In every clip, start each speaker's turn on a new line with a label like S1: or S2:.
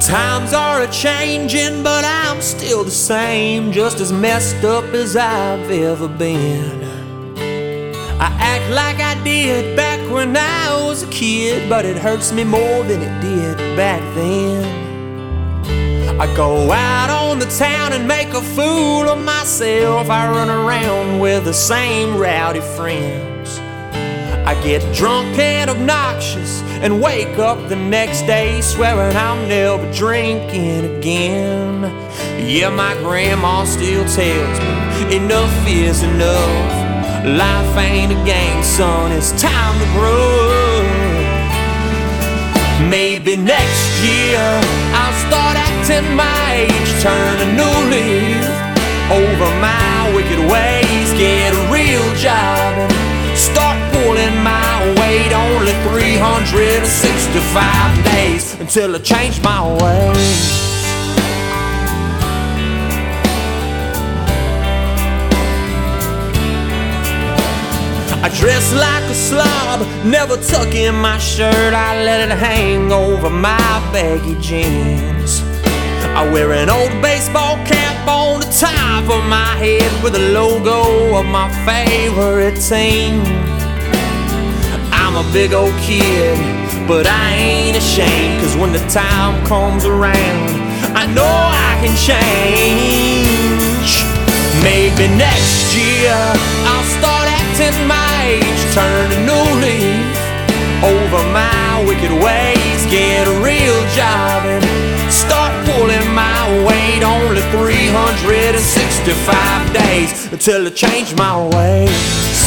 S1: Times are a-changing, but I'm still the same, just as messed up as I've ever been. I act like I did back when I was a kid, but it hurts me more than it did back then. I go out on the town and make a fool of myself. I run around with the same rowdy friends. I get drunk and obnoxious and wake up the next day swearing I'm never drinking again. Yeah, my grandma still tells me enough is enough. Life ain't a game, son, it's time to grow. Maybe next year I'll start acting my age, turn a new leaf over my wicked ways, get a real job and start pulling my weight. Only 365 days until I change my ways. I dress like a slob, never tuck in my shirt. I let it hang over my baggy jeans. I wear an old baseball cap on the top of my head with the logo of my favorite team. I'm a big old kid, but I ain't ashamed, 'cause when the time comes around, I know I can change. Maybe next year I'll start acting my age, turn a new leaf over my wicked ways, get a real job and start pulling my weight. Only 365 days until I change my ways.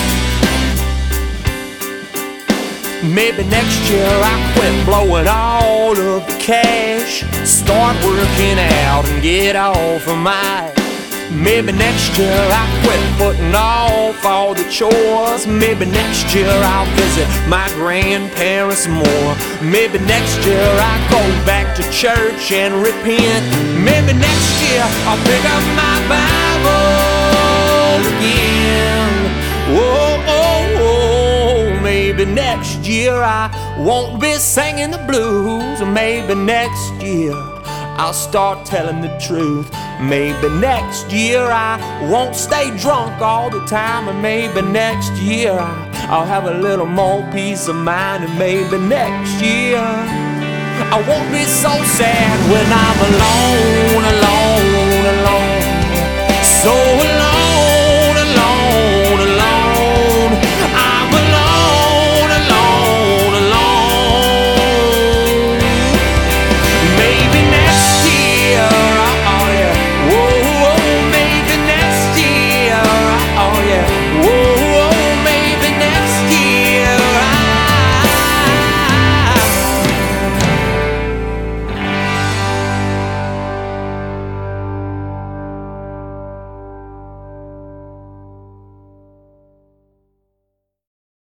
S1: Maybe next year I quit blowing all of the cash, start working out and get off of my. Maybe next year I'll quit putting off all the chores. Maybe next year I'll visit my grandparents more. Maybe next year I'll go back to church and repent. Maybe next year I'll pick up my Bible again. Whoa, oh, oh. Maybe next year I won't be singing the blues. Maybe next year I'll start telling the truth. Maybe next year I won't stay drunk all the time. And maybe next year I'll have a little more peace of mind. And maybe next year I won't be so sad when I'm alone, alone,